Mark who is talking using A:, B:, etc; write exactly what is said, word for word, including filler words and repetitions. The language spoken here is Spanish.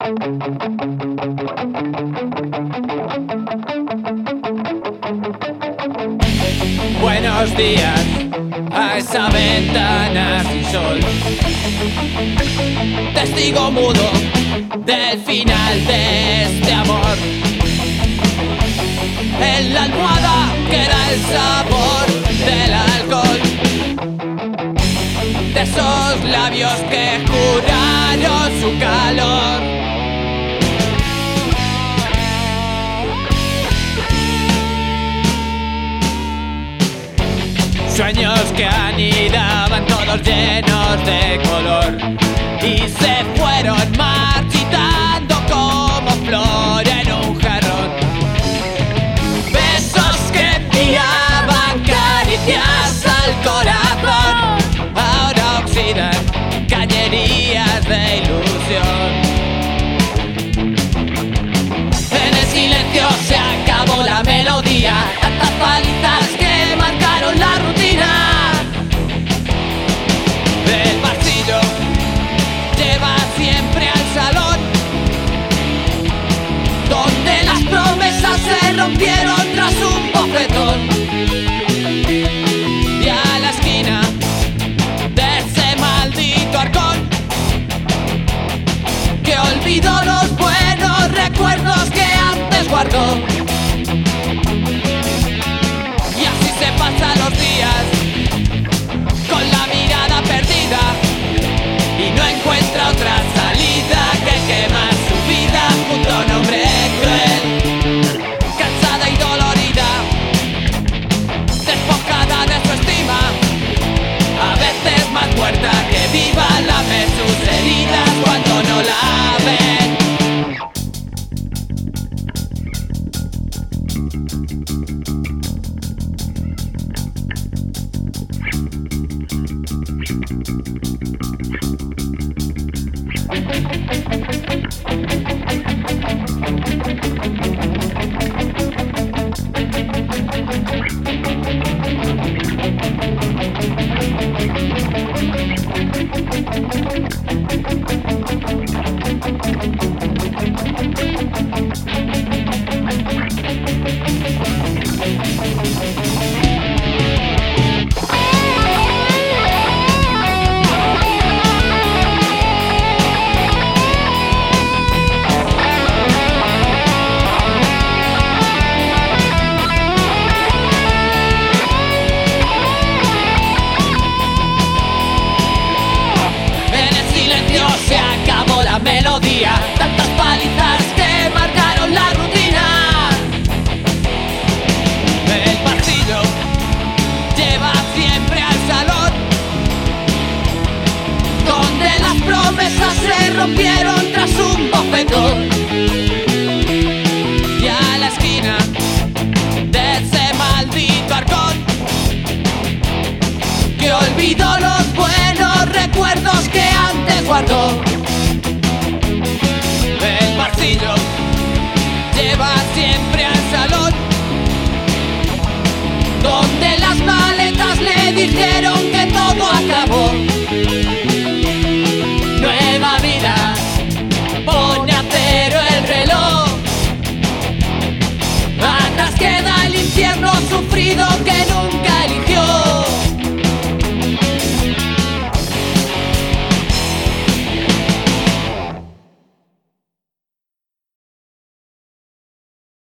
A: Buenos días a esa ventana sin sol, testigo mudo del final de este amor. En la almohada queda el sabor del alcohol, de esos labios que juraron su calor. Sueños que anidaban todos llenos de color y se fueron marchitando como flor en un jarrón. Besos que enviaban caricias al corazón, ahora oxidan cañerías de ilusión. En el silencio se acabó la melodía, tantas palizas que marcaron la rutina. El pasillo lleva siempre al salón, donde las promesas se rompieron tras un bofetón. Y a la esquina de ese maldito arcón, que olvidó los buenos recuerdos que antes guardó. Y así se pasan los días, con la mirada perdida, y no encuentra otra salida que quemar su vida junto a un hombre cruel. Cansada y dolorida, despojada de su estima, a veces más muerta que viva, lame sus heridas cuando no la ven. Se acabó la melodía, tantas palizas que marcaron la rutina. El pasillo lleva siempre al salón, donde las promesas se rompieron tras un bofetón. Y a la esquina de ese maldito arcón, que olvidó los buenos recuerdos que antes guardó.